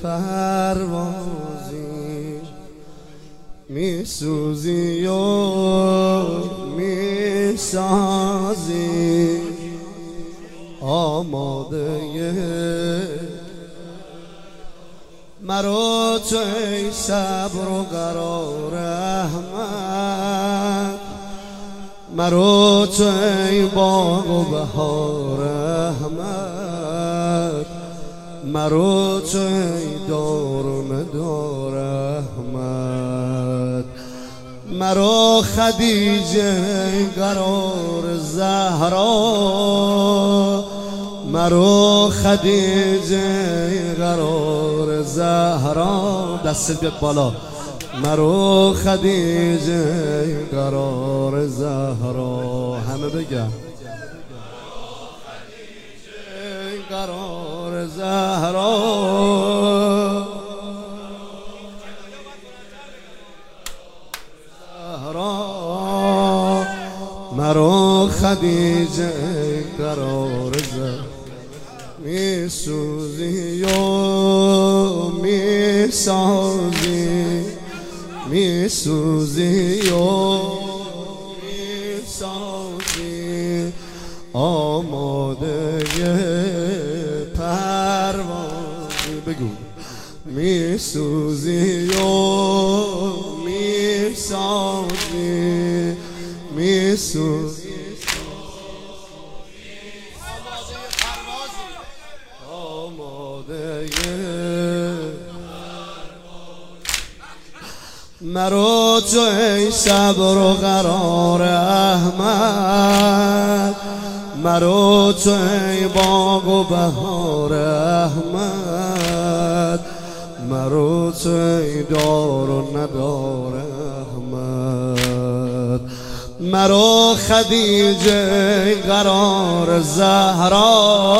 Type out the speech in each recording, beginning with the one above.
پروازی میسوزی و میسازی آماده مرا تو ای صبر و قرار احمد مرا تو ای باغ و بهار احمد مرا تو ای دار و ندار احمد مرا خدیجه قرار زهرا مرا خدیجه قرار زهرا دستت بیاد بالا مرا خدیجه قرار زهرا همه بگم قرار زهرا مرا خدیجه قرار زهرا میسوزی و میسازی میسوزی و میسازی آماده پروازی بگو میسوزی و میسازی میسوزی مرا تو ای صبر و قرار احمد مرا تو ای باغ و بهار احمد مرا تو ای دار و ندار احمد مرا خدیجه قرار زهرا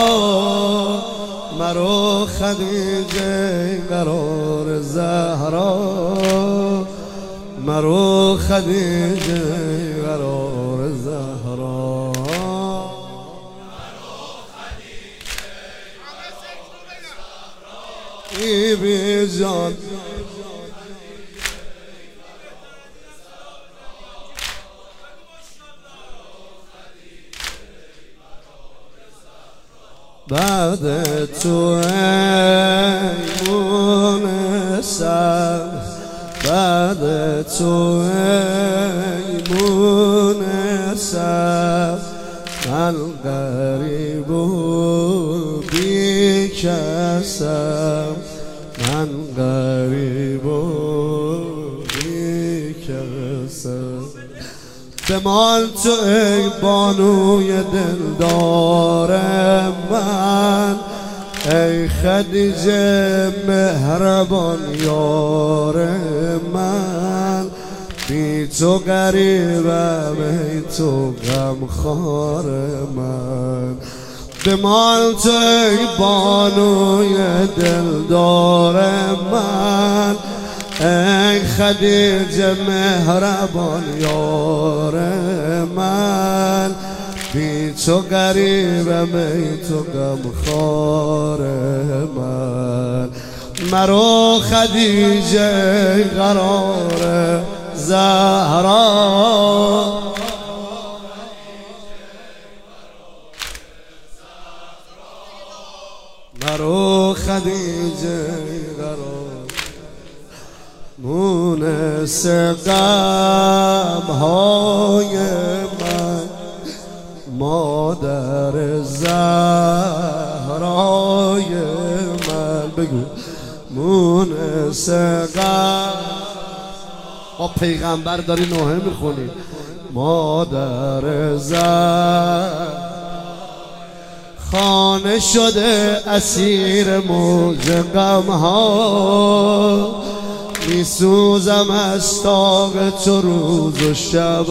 مرا خدیجه قرار زهرا مرا خدیجه قرار زهرا ای بی جان بعد تو ایمون سر بعد تو ایمون سر من غریب و بی کسم من غریب و بی کسم بمال تو ای بانوی دلدار من ای خدیجه مهربان یار من بی تو غریبم ای تو غمخوار من بمال تو ای بانوی دلدار من ای خدیجه مهربان یار من بی تو غریبم ای تو غمخوار من مرا خدیجه قرار زهرا مرا خدیجه قرار مونس غم‌های من مادر زهرای من بگو مونس غم با پیغمبر داری نوحه میخونی مادر خانه شده اسیر موج غم‌ها میسوزم از طاق تو روز و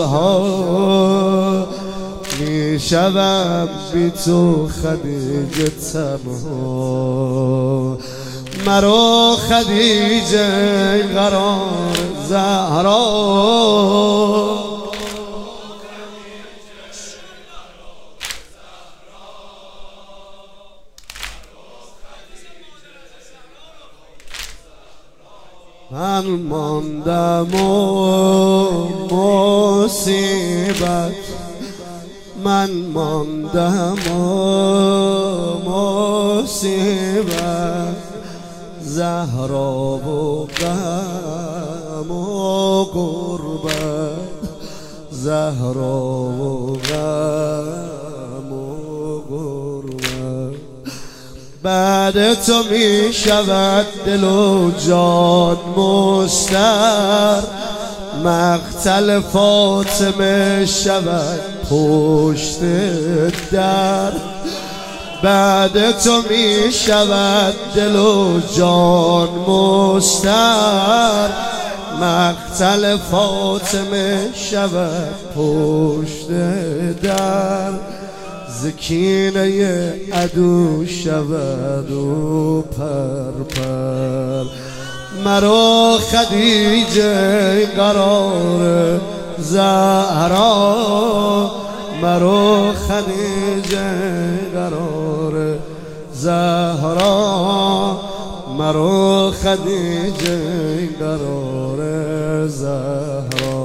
شبها میشوم بی تو خدیجه تنها مرا خدیجه قرار زهرا من ماندم و مصیبت، من ماندم و مصیبت، زهرا و غم و غربت، زهرا و غم و غربت. بعد تو می شود دل و جان مستر، مقتل فاطمه شود پشت در. بعد تو می شود دل و جان مستر، مقتل فاطمه شود پشت در. زکینه عدو شود و پرپر، مرا خدیجه قرار زهرا، مرا خدیجه قرار زهرا، مرا خدیجه قرار زهرا.